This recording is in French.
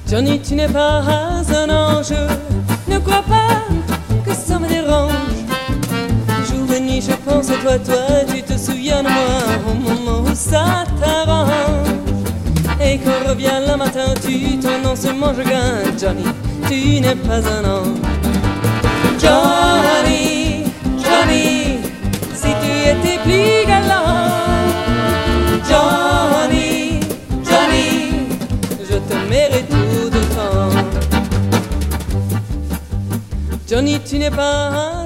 Johnny, tu n'es pas un ange, ne crois pas que ça me dérange. Jour et nuit je pense à toi, tu te souviens de moi au moment où ça t'arrange. Et quand revient le matin, tu t'annonces mon chagrin. Johnny, tu n'es pas un ange. Johnny, Johnny, si tu étais plus galant. Johnny, Johnny, je te mérite tout autant. Johnny, tu n'es pas un